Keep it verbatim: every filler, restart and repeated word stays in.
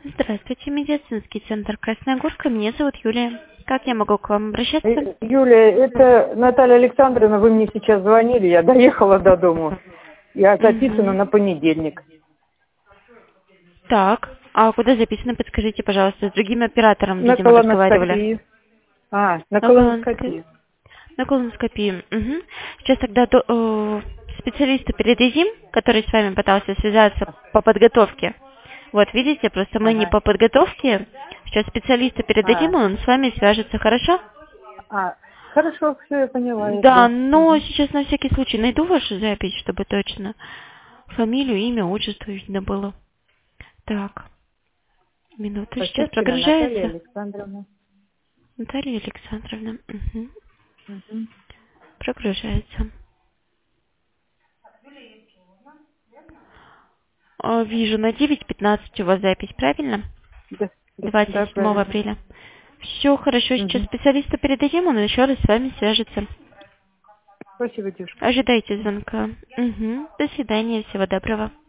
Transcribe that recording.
Здравствуйте, медицинский центр Красная Горка. Меня зовут Юлия. Как я могу к вам обращаться? Э, Юлия, это Наталья Александровна, вы мне сейчас звонили, я доехала до дому. Я записана Мгм. на понедельник. Так, а куда записано, подскажите, пожалуйста. С другим оператором, На видимо, разговаривали. колоноскопии. А, на На колоноскопию. колоноскопии. На колоноскопию. Мгм. Сейчас тогда до- э, специалисту передадим, который с вами пытался связаться по подготовке. Вот, видите, просто мы не Ага. по подготовке. Сейчас специалисту передадим, А, и он с вами свяжется, хорошо? а, хорошо, все, я поняла, я Да, жду. но сейчас на всякий случай найду вашу запись, чтобы точно фамилию, имя, отчество видно было. Так, минуту, сейчас Посескина Наталья прогружается. Александровна. Наталья Александровна. Мгм. Угу. Прогружается. О, вижу, на девять пятнадцать у вас запись, правильно? Да, да, двадцать да, седьмого правильно. апреля. Все хорошо, сейчас Угу. специалисту передадим, он еще раз с вами свяжется. Спасибо, девушка. Ожидайте звонка. Угу. До свидания, всего доброго.